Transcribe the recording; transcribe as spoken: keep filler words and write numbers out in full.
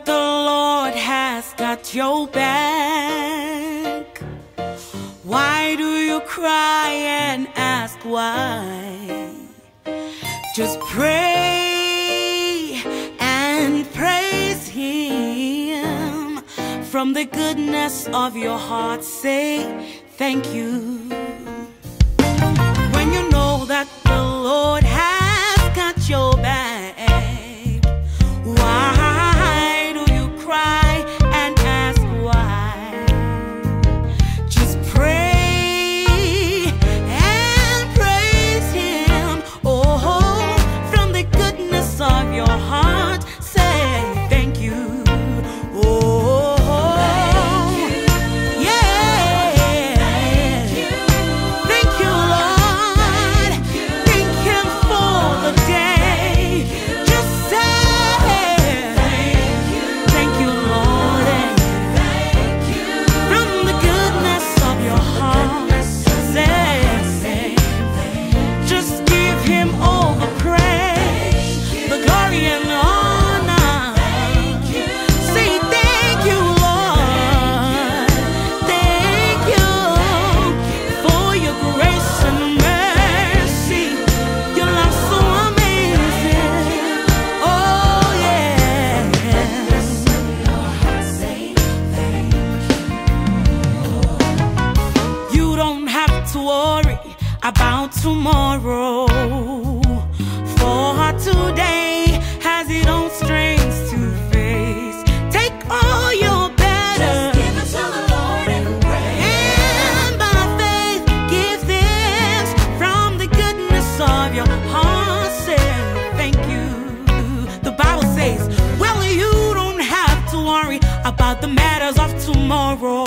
the Lord has got your back, why do you cry and ask why? Just pray and praise Him. From the goodness of your heart, say thank you. When you know that the Lord has got your back, why do you cry and ask why? Just pray and praise Him. Oh, from the goodness of your heart, say thank you. Oh, about tomorrow, for today has its own strengths to face. Take all your burdens, just give it to the Lord and pray, and by faith give thanks. From the goodness of your heart, say thank you. The Bible says, well, you don't have to worry about the matters of tomorrow.